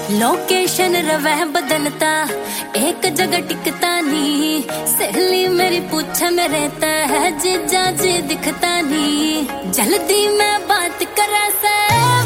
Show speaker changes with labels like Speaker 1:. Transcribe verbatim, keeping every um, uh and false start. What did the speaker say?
Speaker 1: Location रवै बदलता एक जगह टिकता नी। सहेली मेरी पूछे मेरे है जीजा जी दिखता नी। जल्दी मैं बात करा से